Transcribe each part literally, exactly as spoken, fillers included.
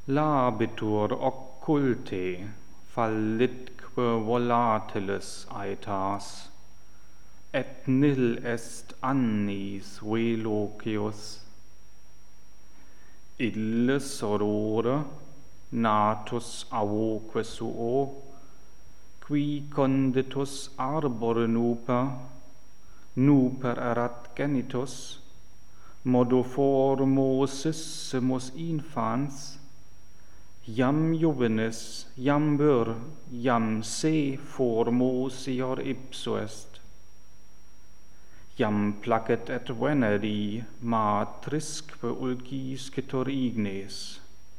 labitur occulte, fallitque volatilis aetas, et nil est annis velocius. Illis sorore natus avoque suo, qui conditus arbore nuper, nuper erat genitus, modo formossissimus infans, iam juvenis, iam vir, iam se formosior ipso est. Iam placet et veneri matrisque ulciscitur ignes.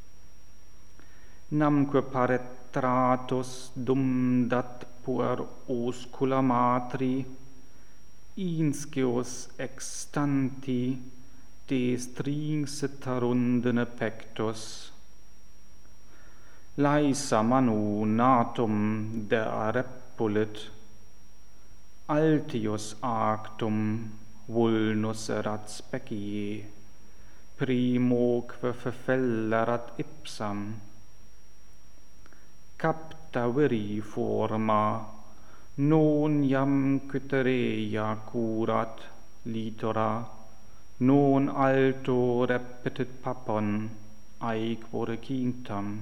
Namque paretratus dum dat puer oscula matri, inscius extanti destrinxit rundine pectus. Laesa manu natum de repulit, altius actum vulnus erat specie, primoque fefellerat ipsam. Capta viri forma, non iam quiterea curat litora, non alto repetit papon, aequore quintam.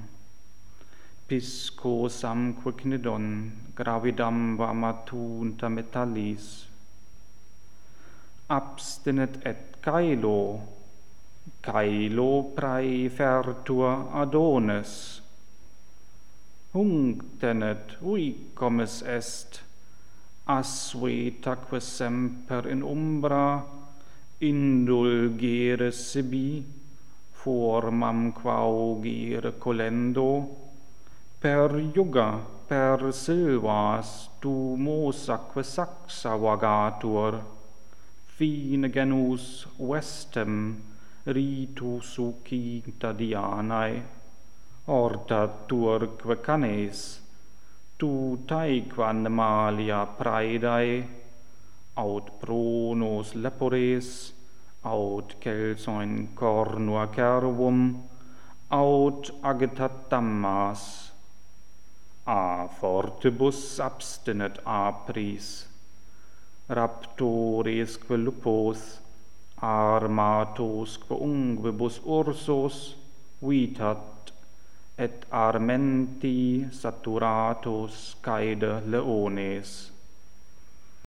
Pisco samque cnidon, gravidam vamatunta metallis. Abstinet et caelo, caelo praefertur Adonis. Hunc tenet, uicomis est, assuetaque semper in umbra, indulgere sibi, formam quaugere colendo, per iuga, per silvas, tu mosaque saxa vagatur, fine genus vestem ritu sucinta Dianae, horta turque canes, tu taeque animalia praedae, aut pronos lepores, aut celsoin cornua cervum, aut agitat dammas, a fortibus abstinet apris, raptoresque lupos, armatosque ungvibus ursos, vitat, et armenti saturatus caede leones.